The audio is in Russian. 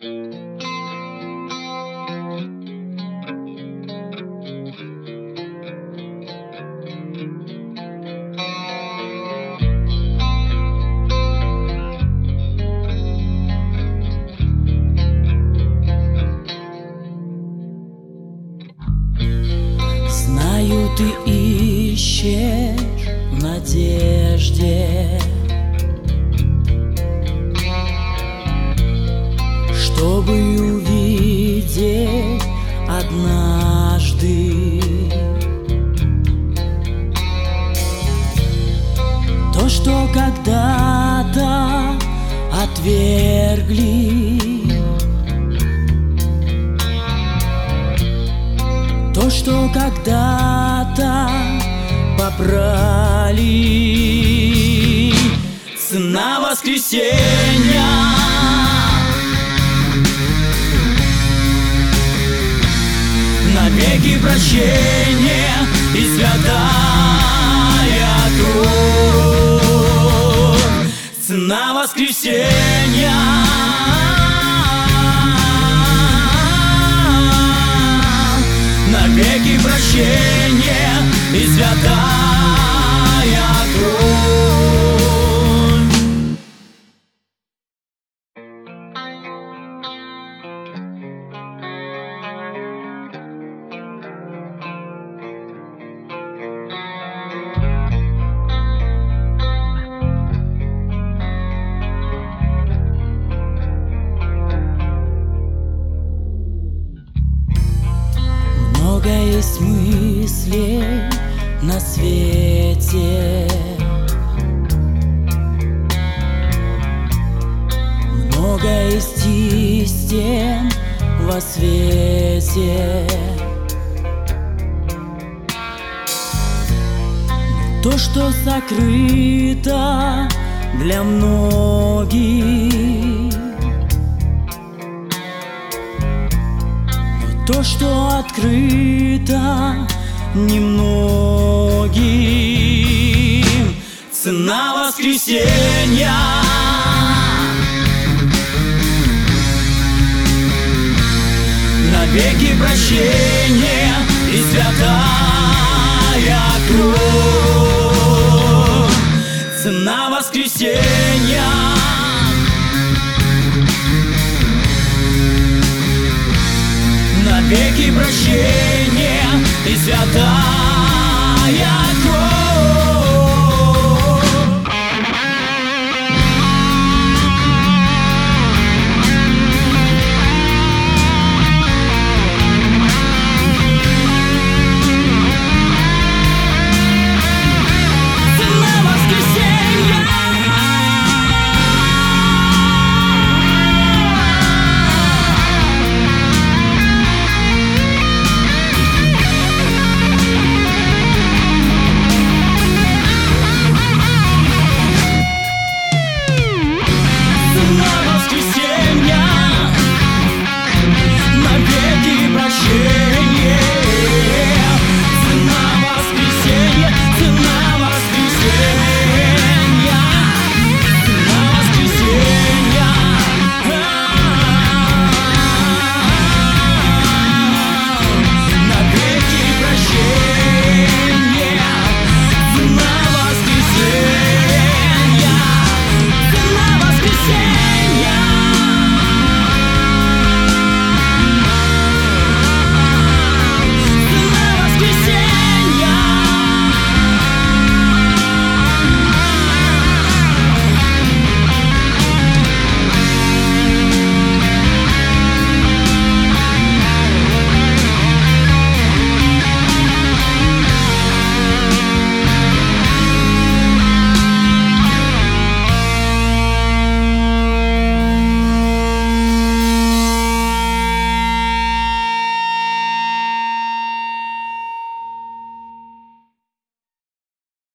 Знаю, ты ищешь в надежде, чтобы увидеть однажды то, что когда-то отвергли, то, что когда-то побрали. Цена воскресенья навеки прощения и святая кровь. Цена воскресенья навеки прощения и святая кровь. Много есть мыслей на свете, много есть истин во свете. Но то, что сокрыто для многих, то, что открыто немногим. Цена воскресенья навеки прощения и святая кровь. Цена воскресенья навеки прощения и святая кровь. Цена воскресенья на воскресенье.